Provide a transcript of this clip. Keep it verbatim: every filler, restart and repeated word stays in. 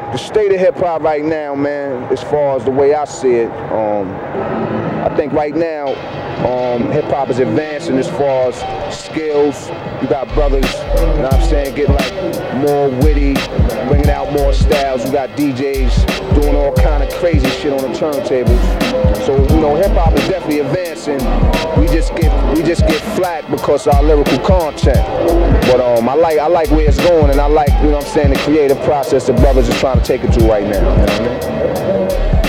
the state of hip hop right now, man, as far as the way I see it, um, I think right now, um, hip hop is advancing as far as skills. You got brothers, you know what I'm saying, getting like more witty, bringing out more styles. You got D Js doing all kind of crazy shit on the turntables. So, you know, hip hop is definitely advancing. We just get we just get flack because of our lyrical content. But um, I like I like where it's going, and I like, you know what I'm saying, the creative process that brothers is trying to take it to right now. You know what I mean?